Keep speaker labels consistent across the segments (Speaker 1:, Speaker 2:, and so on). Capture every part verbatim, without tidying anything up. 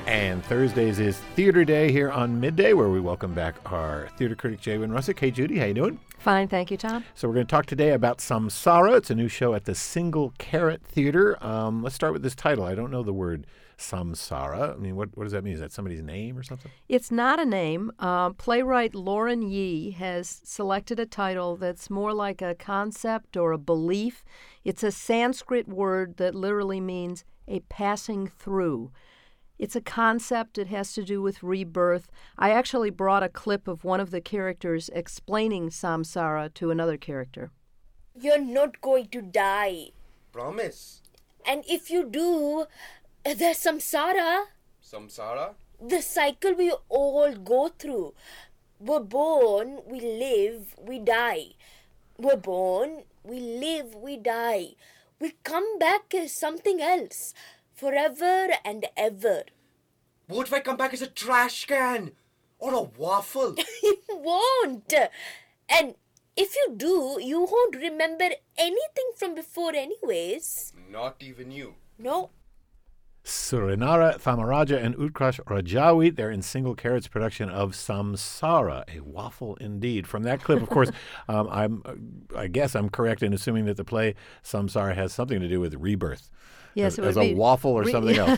Speaker 1: And Thursdays is Theater Day here on Midday, where we welcome back our theater critic, Jaywen Russick. Hey, Judy, how you doing?
Speaker 2: Fine, thank you, Tom.
Speaker 1: So we're going to talk today about Samsara. It's a new show at the Single Carrot Theater. Um, let's start with this title. I don't know the word Samsara. I mean, what, what does that mean? Is that somebody's name or something?
Speaker 2: It's not a name. Uh, playwright Lauren Yee has selected a title that's more like a concept or a belief. It's a Sanskrit word that literally means a passing through. It's a concept. It has to do with rebirth. I actually brought a clip of one of the characters explaining samsara to another character.
Speaker 3: You're not going to die.
Speaker 4: Promise.
Speaker 3: And if you do, there's samsara.
Speaker 4: Samsara?
Speaker 3: The cycle we all go through. We're born, we live, we die. We're born, we live, we die. We come back as something else. Forever and ever.
Speaker 4: What if I come back as a trash can? Or a waffle?
Speaker 3: You won't. And if you do, you won't remember anything from before anyways.
Speaker 4: Not even you.
Speaker 3: No.
Speaker 1: Surinara Thamaraja and Utkarsh Rajawi, they're in Single Carrot's production of Samsara, a waffle indeed. From that clip, of course, um, I'm, I guess I'm correct in assuming that the play Samsara has something to do with rebirth.
Speaker 2: Yes,
Speaker 1: as,
Speaker 2: it would
Speaker 1: as a
Speaker 2: be
Speaker 1: waffle or
Speaker 2: re-
Speaker 1: something else.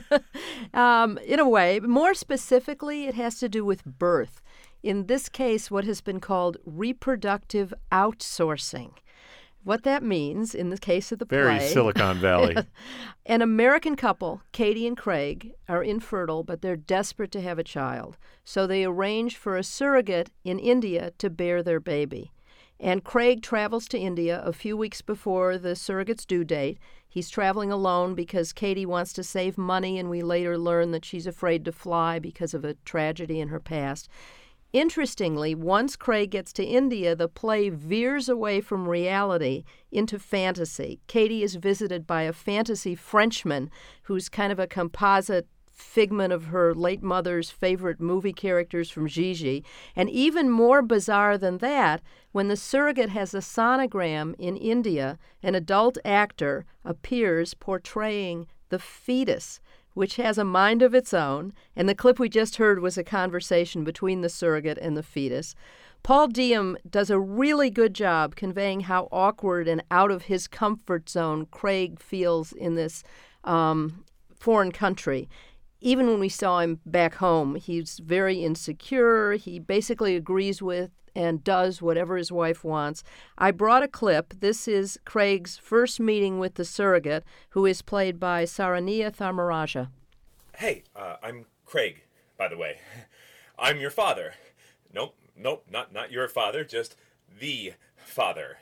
Speaker 2: um, in a way, more specifically, it has to do with birth. In this case, what has been called reproductive outsourcing. What that means, in the case of the
Speaker 1: Very
Speaker 2: play...
Speaker 1: Silicon Valley.
Speaker 2: An American couple, Katie and Craig, are infertile, but they're desperate to have a child. So they arrange for a surrogate in India to bear their baby. And Craig travels to India a few weeks before the surrogate's due date. He's traveling alone because Katie wants to save money, and we later learn that she's afraid to fly because of a tragedy in her past. Interestingly, once Craig gets to India, the play veers away from reality into fantasy. Katie is visited by a fantasy Frenchman who's kind of a composite figment of her late mother's favorite movie characters from Gigi. And even more bizarre than that, when the surrogate has a sonogram in India, an adult actor appears portraying the fetus, which has a mind of its own. And the clip we just heard was a conversation between the surrogate and the fetus. Paul Diem does a really good job conveying how awkward and out of his comfort zone Craig feels in this um, foreign country. Even when we saw him back home, he's very insecure. He basically agrees with and does whatever his wife wants. I brought a clip. This is Craig's first meeting with the surrogate, who is played by Saraniya Tharmaraja.
Speaker 5: Hey, uh, I'm Craig, by the way. I'm your father. Nope, nope, not, not your father, just the father.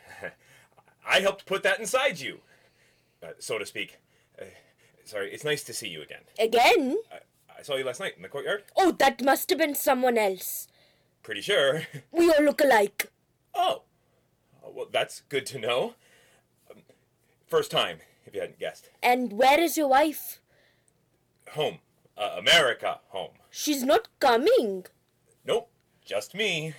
Speaker 5: I helped put that inside you, uh, so to speak. Uh, Sorry, it's nice to see you again.
Speaker 3: Again?
Speaker 5: I, I saw you last night in the courtyard.
Speaker 3: Oh, that must have been someone else.
Speaker 5: Pretty sure.
Speaker 3: We all look alike.
Speaker 5: Oh. Well, that's good to know. Um, first time, if you hadn't guessed.
Speaker 3: And where is your wife?
Speaker 5: Home. Uh, America, home.
Speaker 3: She's not coming.
Speaker 5: Nope, just me.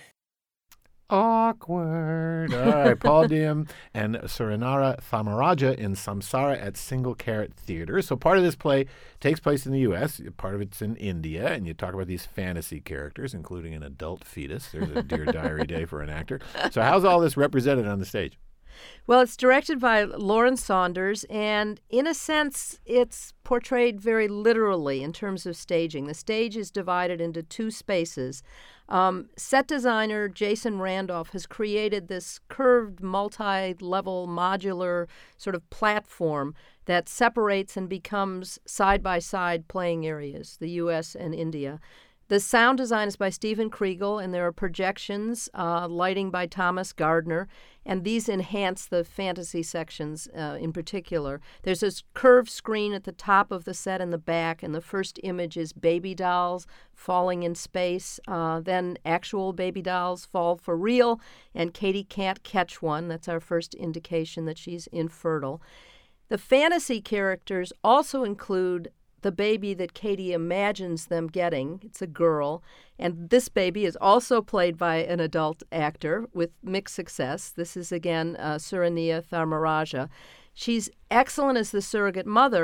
Speaker 1: Awkward. All right, Paul Diem and Surinara Thamaraja in Samsara at Single Carrot Theater. So part of this play takes place in the U S, part of it's in India, and you talk about these fantasy characters, including an adult fetus. There's a Dear Diary day for an actor. So how's all this represented on the stage?
Speaker 2: Well, it's directed by Lauren Saunders, and in a sense, it's portrayed very literally in terms of staging. The stage is divided into two spaces. Um, set designer Jason Randolph has created this curved, multi-level, modular sort of platform that separates and becomes side-by-side playing areas, the U S and India. The sound design is by Stephen Kriegel, and there are projections, uh, lighting by Thomas Gardner, and these enhance the fantasy sections uh, in particular. There's this curved screen at the top of the set in the back, and the first image is baby dolls falling in space. Uh, then actual baby dolls fall for real, and Katie can't catch one. That's our first indication that she's infertile. The fantasy characters also include the baby that Katie imagines them getting. It's a girl. And this baby is also played by an adult actor with mixed success. This is, again, uh, Suraniya Tharmaraja. She's excellent as the surrogate mother,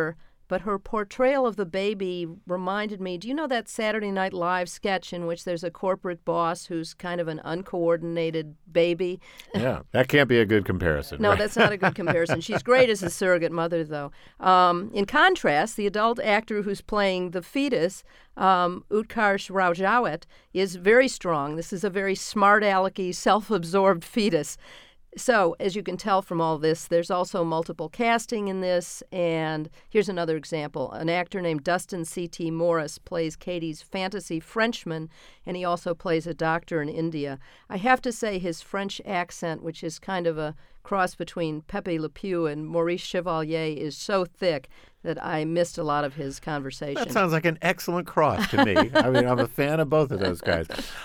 Speaker 2: but her portrayal of the baby reminded me, do you know that Saturday Night Live sketch in which there's a corporate boss who's kind of an uncoordinated baby?
Speaker 1: Yeah, that can't be a good comparison.
Speaker 2: No,
Speaker 1: right?
Speaker 2: that's not a good comparison. She's great as a surrogate mother, though. Um, in contrast, the adult actor who's playing the fetus, um, Utkarsh Raujawat, is very strong. This is a very smart alecky, self-absorbed fetus. So, as you can tell from all this, there's also multiple casting in this, and here's another example. An actor named Dustin C T. Morris plays Katie's fantasy Frenchman, and he also plays a doctor in India. I have to say his French accent, which is kind of a cross between Pepe Le Pew and Maurice Chevalier, is so thick that I missed a lot of his conversation.
Speaker 1: That sounds like an excellent cross to me. I mean, I'm a fan of both of those guys.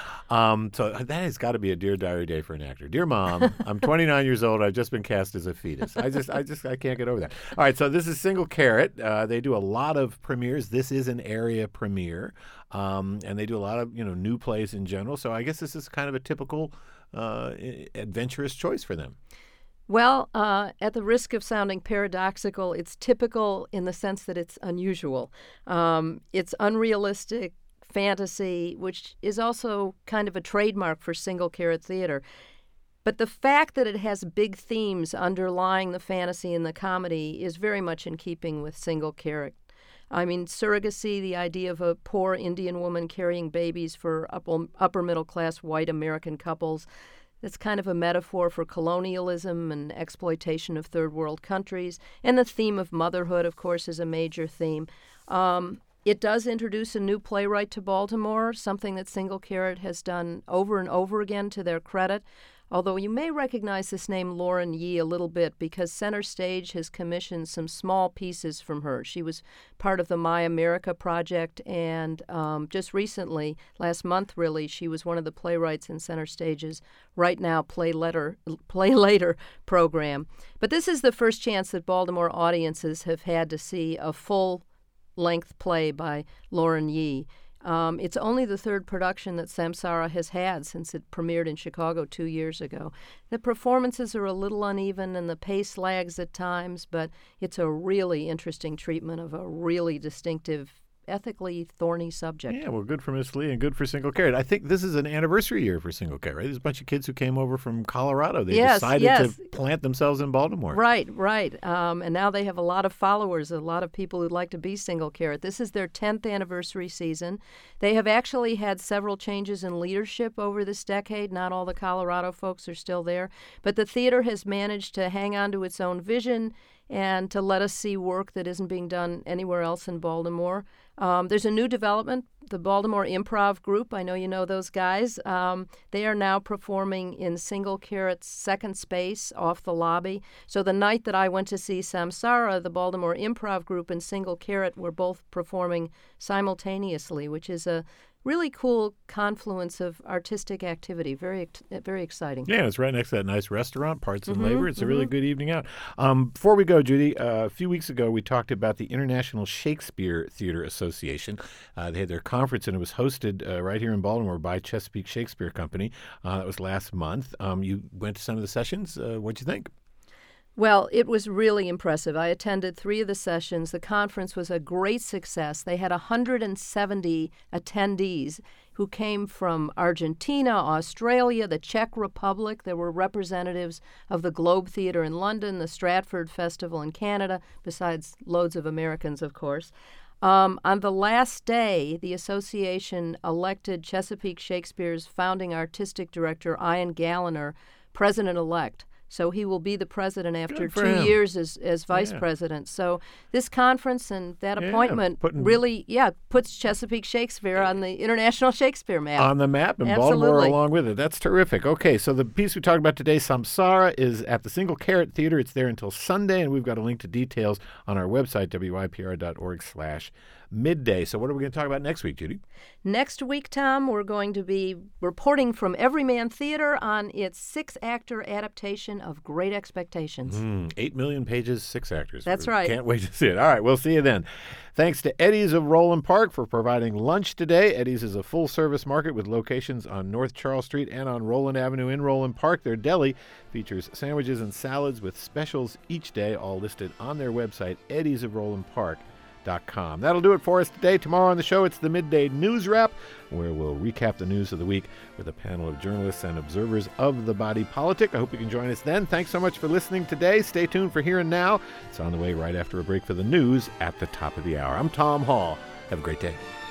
Speaker 1: Um, so that has got to be a Dear Diary day for an actor. Dear Mom, I'm twenty-nine years old. I've just been cast as a fetus. I just, I just, I can't get over that. All right, so this is Single Carrot. Uh, they do a lot of premieres. This is an area premiere, um, and they do a lot of you know new plays in general. So I guess this is kind of a typical uh, adventurous choice for them.
Speaker 2: Well, uh, at the risk of sounding paradoxical, it's typical in the sense that it's unusual. Um, it's unrealistic fantasy, which is also kind of a trademark for Single Carrot Theater. But the fact that it has big themes underlying the fantasy and the comedy is very much in keeping with Single Carrot. I mean, surrogacy, the idea of a poor Indian woman carrying babies for upper, upper middle class white American couples, that's kind of a metaphor for colonialism and exploitation of third world countries. And the theme of motherhood, of course, is a major theme. Um, It does introduce a new playwright to Baltimore, something that Single Carrot has done over and over again to their credit. Although you may recognize this name Lauren Yee a little bit because Center Stage has commissioned some small pieces from her. She was part of the My America project, and um, just recently, last month really, she was one of the playwrights in Center Stage's Right Now Play Later, Play Later program. But this is the first chance that Baltimore audiences have had to see a full length play by Lauren Yee. Um, it's only the third production that Samsara has had since it premiered in Chicago two years ago. The performances are a little uneven and the pace lags at times, but it's a really interesting treatment of a really distinctive, ethically thorny subject.
Speaker 1: Yeah, well, good for Miss Lee and good for Single Carrot. I think this is an anniversary year for Single Carrot, right? There's a bunch of kids who came over from Colorado. They
Speaker 2: yes,
Speaker 1: decided
Speaker 2: yes.
Speaker 1: to plant themselves in Baltimore.
Speaker 2: Right, right. Um, and now they have a lot of followers, a lot of people who'd like to be Single Carrot. This is their tenth anniversary season. They have actually had several changes in leadership over this decade. Not all the Colorado folks are still there. But the theater has managed to hang on to its own vision and to let us see work that isn't being done anywhere else in Baltimore. Um, there's a new development, the Baltimore Improv Group. I know you know those guys. Um, they are now performing in Single Carrot's second space off the lobby. So the night that I went to see Samsara, the Baltimore Improv Group and Single Carrot were both performing simultaneously, which is a really cool confluence of artistic activity. Very, very exciting.
Speaker 1: Yeah, it's right next to that nice restaurant, Parts and
Speaker 2: Mm-hmm,
Speaker 1: Labor. It's
Speaker 2: mm-hmm.
Speaker 1: a really good evening out. Um, before we go, Judy, uh, a few weeks ago we talked about the International Shakespeare Theater Association. Uh, they had their conference, and it was hosted uh, right here in Baltimore by Chesapeake Shakespeare Company. Uh, that was last month. Um, you went to some of the sessions. Uh, what'd you think?
Speaker 2: Well, it was really impressive. I attended three of the sessions. The conference was a great success. They had one hundred seventy attendees who came from Argentina, Australia, the Czech Republic. There were representatives of the Globe Theatre in London, the Stratford Festival in Canada, besides loads of Americans, of course. Um, on the last day, the association elected Chesapeake Shakespeare's founding artistic director, Ian Galliner, president-elect. So he will be the president after two
Speaker 1: him.
Speaker 2: years as, as vice
Speaker 1: Yeah.
Speaker 2: president. So this conference and that
Speaker 1: Yeah,
Speaker 2: appointment
Speaker 1: putting-
Speaker 2: really, yeah, puts Chesapeake Shakespeare on the International Shakespeare map.
Speaker 1: On the map, and Baltimore
Speaker 2: Absolutely.
Speaker 1: along with it. That's terrific. Okay, so the piece we talked about today, Samsara, is at the Single Carrot Theater. It's there until Sunday, and we've got a link to details on our website, W I P R dot org slash midday. So what are we going to talk about next week, Judy?
Speaker 2: Next week, Tom, we're going to be reporting from Everyman Theater on its six-actor adaptation of Great Expectations.
Speaker 1: Mm, eight million pages, six actors.
Speaker 2: That's
Speaker 1: We
Speaker 2: right.
Speaker 1: Can't wait to see it. All right, we'll see you then. Thanks to Eddie's of Roland Park for providing lunch today. Eddie's is a full-service market with locations on North Charles Street and on Roland Avenue in Roland Park. Their deli features sandwiches and salads with specials each day, all listed on their website, eddies of roland park dot com. That'll do it for us today. Tomorrow on the show, it's the Midday News Wrap, where we'll recap the news of the week with a panel of journalists and observers of the body politic. I hope you can join us then. Thanks so much for listening today. Stay tuned for Here and Now. It's on the way right after a break for the news at the top of the hour. I'm Tom Hall. Have a great day.